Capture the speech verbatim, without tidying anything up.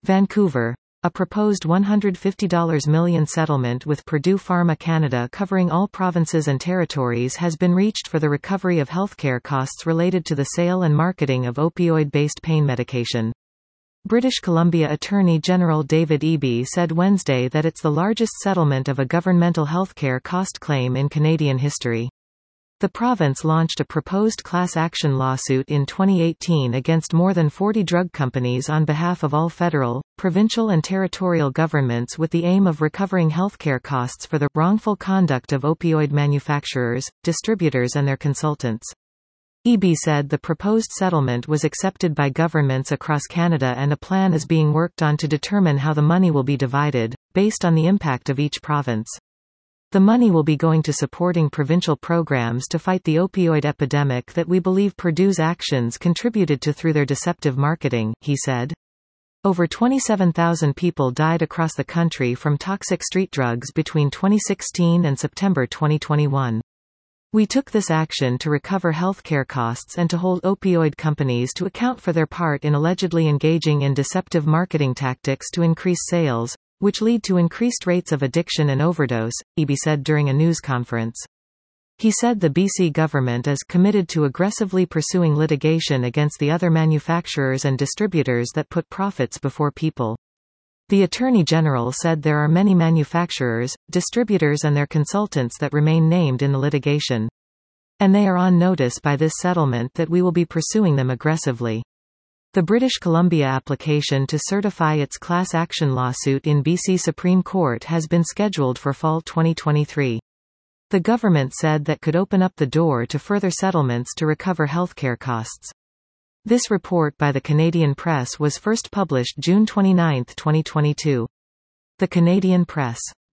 Vancouver. A proposed one hundred fifty million dollars settlement with Purdue Pharma Canada covering all provinces and territories has been reached for the recovery of healthcare costs related to the sale and marketing of opioid-based pain medication. British Columbia Attorney General David Eby said Wednesday that it's the largest settlement of a governmental healthcare cost claim in Canadian history. The province launched a proposed class action lawsuit in twenty eighteen against more than forty drug companies on behalf of all federal, provincial and territorial governments with the aim of recovering healthcare costs for the wrongful conduct of opioid manufacturers, distributors and their consultants. Eby said the proposed settlement was accepted by governments across Canada and a plan is being worked on to determine how the money will be divided, based on the impact of each province. The money will be going to supporting provincial programs to fight the opioid epidemic that we believe Purdue's actions contributed to through their deceptive marketing, he said. Over twenty-seven thousand people died across the country from toxic street drugs between twenty sixteen and September twenty twenty-one. We took this action to recover healthcare costs and to hold opioid companies to account for their part in allegedly engaging in deceptive marketing tactics to increase sales, which lead to increased rates of addiction and overdose, Eby said during a news conference. He said the B C government is committed to aggressively pursuing litigation against the other manufacturers and distributors that put profits before people. The Attorney General said there are many manufacturers, distributors and their consultants that remain named in the litigation. And they are on notice by this settlement that we will be pursuing them aggressively. The British Columbia application to certify its class action lawsuit in B C Supreme Court has been scheduled for fall twenty twenty-three. The government said that could open up the door to further settlements to recover healthcare costs. This report by the Canadian Press was first published June twenty-ninth, twenty twenty-two. The Canadian Press.